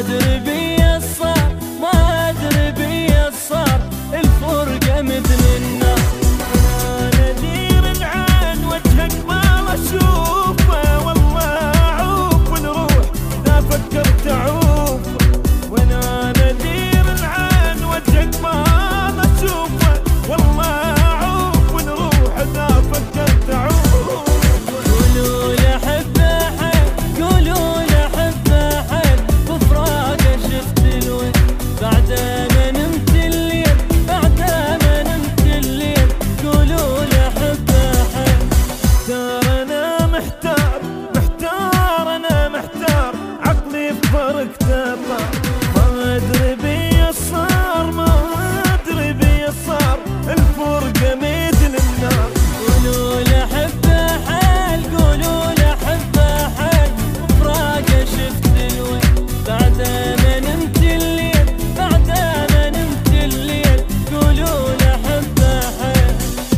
ادري بي صار، ما ادري بي صار، الفرقة مثل النار. انا ندير العين وجهك ما اشوفه، والله اعوف ونروح اذا فكرت اعوف. وانا ندير العين وجهك ما اشوفه، والله اعوف ونروح اذا فكرت اعوف. قولوا له حبه حيل، قولوا له حبه حيل، بفراقه شفت الويل بعد ما نمت الليل، بعد ما نمت الليل. قولوا له حبه حيل. محتار انا محتار، محتار انا محتار، عقلي بفرق تبار. ما ادري بي صار، ما ادري بي صار، الفرقة مثل النار. قولوا له حبه حيل، قولوا له حبه حيل، بفراقه شفت الويل بعد ما نمت الليل، بعد ما نمت الليل. قولوا له حبه حيل،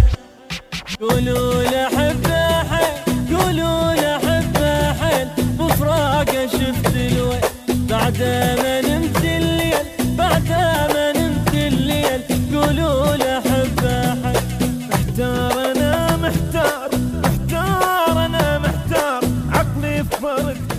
قولوا له حبه حيل، قولوا له حبه حيل، بفراقه شفت الويل بعد ما نمت الليل، بعد ما نمت الليل. قولوا له حبه حيل. محتار انا محتار، محتار انا محتار، عقلي بفرق